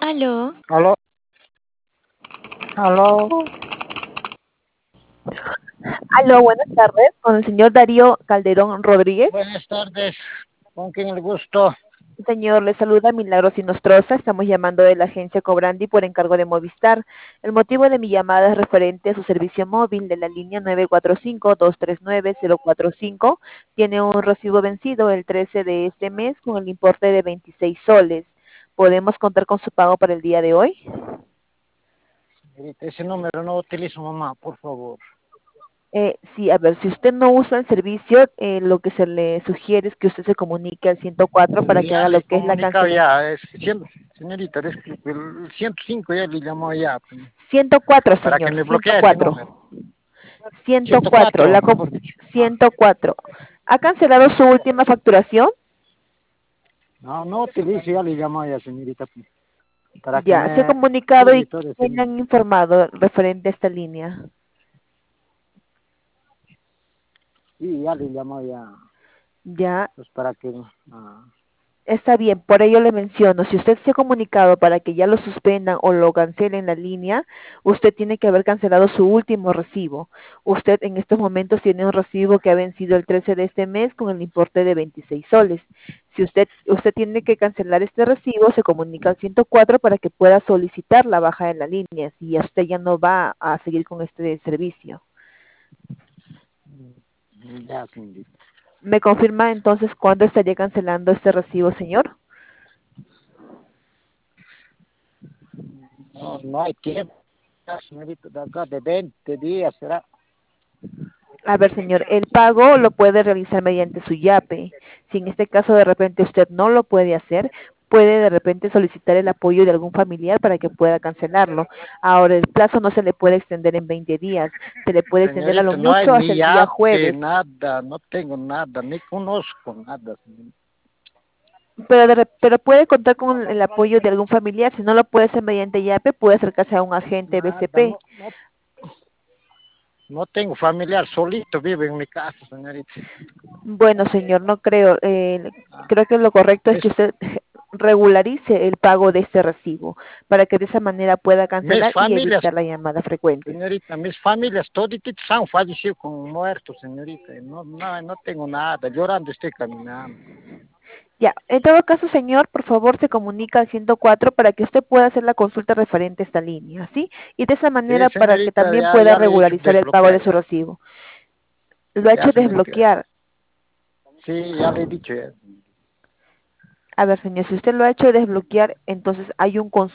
Aló, Aló, aló, Aló, buenas tardes, con el señor Darío Calderón Rodríguez. buenas tardes. ¿Con quién el gusto? Señor, le saluda Milagros Inostroza. Estamos llamando de la agencia Cobrandi por encargo de Movistar. El motivo de mi llamada es referente a su servicio móvil de la línea 945-239-045. Tiene un recibo vencido el 13 de este mes con el importe de 26 soles. ¿Podemos contar con su pago para el día de hoy? Ese número no utilizo, mamá, por favor. Sí, a ver, si usted no usa el servicio, lo que se le sugiere es que usted se comunique al 104 para que Ya haga lo le he que es la comunicado cancelación. ya, señorita, disculpe, el 105 ya le llamó ya, 104, para que señor, me bloquee ese 104. número. 104, 104, mejor dicho. 104. ¿Ha cancelado su última facturación? No, no utilizo, ya le llamó ya, señorita, para que Ya, se ha me comunicado cubra y todo ese ¿quién le número. han informado referente a esta línea? Sí, ya le llamó ya, Ya, pues para que... ah, está bien, por ello le menciono, si usted se ha comunicado para que ya lo suspendan o lo cancelen la línea, usted tiene que haber cancelado su último recibo. Usted en estos momentos tiene un recibo que ha vencido el 13 de este mes con el importe de 26 soles. Si usted tiene que cancelar este recibo, se comunica al 104 para que pueda solicitar la baja de la línea, si usted ya no va a seguir con este servicio. ya, señorita. ¿Me confirma entonces cuándo estaría cancelando este recibo, señor? No, no hay tiempo, ya, señorita, de acá de 20 días será. A ver, señor, el pago lo puede realizar mediante su YAPE. Si en este caso de repente usted no lo puede hacer, puede de repente solicitar el apoyo de algún familiar para que pueda cancelarlo. Ahora, el plazo no se le puede extender en 20 días, se le puede extender a lo Señorita, no hay mucho hasta ni el día yape, jueves. nada, no tengo nada, ni conozco nada, señorita. Pero, pero puede contar con el apoyo de algún familiar. Si no lo puede hacer mediante YAPE, puede acercarse a un agente Nada, BCP. no tengo familiar, solito vive en mi casa, señorita. Bueno, señor, no creo. Ah, Creo que lo correcto es es, que usted regularice el pago de este recibo para que de esa manera pueda mis cancelar y familias, evitar la llamada frecuentes. señorita, mis familias, toditos han fallecido con muertos, señorita. No tengo nada, llorando estoy caminando. Ya, en todo caso, señor, por favor se comunica al 104 para que usted pueda hacer la consulta referente a esta línea, ¿sí? Y de esa Sí, manera para que señorita, también ya, pueda ya le he hecho regularizar el pago de desbloquear, su ya. recibo. Lo ha Ya, hecho señorita. desbloquear. Sí, ya le he dicho, ya. A ver, señor, si usted lo ha hecho desbloquear, entonces hay un